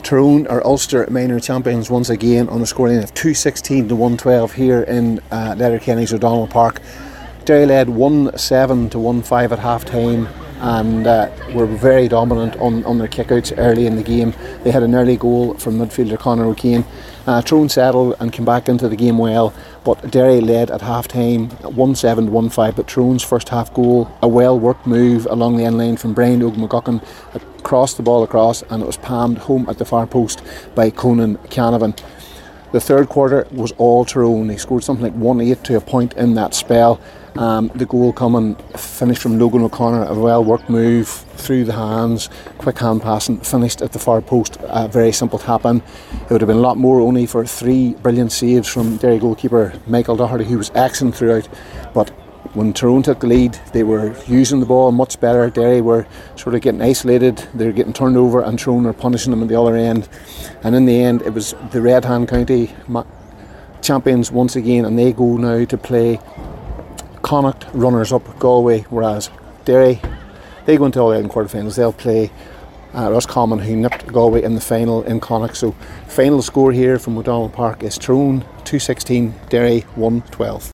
Tyrone are Ulster minor champions once again on a scoreline of 216 to 112 here in Letterkenny's O'Donnell Park. Derry led 1-7 to 1-5 at half time and were very dominant on their kickouts early in the game. They had an early goal from midfielder Conor O'Kane. Tyrone settled and came back into the game well, but Derry led at half time 1-7 to 1-5. But Tyrone's first half goal, a well worked move along the end line from Brian O'Mcguckin, crossed the ball across and it was palmed home at the far post by Conan Canavan. The third quarter was all Tyrone. They scored something like 1-8 to a point in that spell. The goal coming finished from Logan O'Connor, a well worked move through the hands, quick hand passing, finished at the far post, a very simple tap in. It would have been a lot more only for three brilliant saves from Derry goalkeeper Michael Doherty, who was excellent throughout. But when Tyrone took the lead, they were using the ball much better. Derry were sort of getting isolated, they were getting turned over, and Tyrone were punishing them at the other end. And in the end, it was the Red Hand County champions once again, and they go now to play Connacht runners-up Galway, whereas Derry, they go into All-Ireland quarterfinals. They'll play Roscommon, who nipped Galway in the final in Connacht. So final score here from O'Donnell Park is Tyrone 216, Derry 112.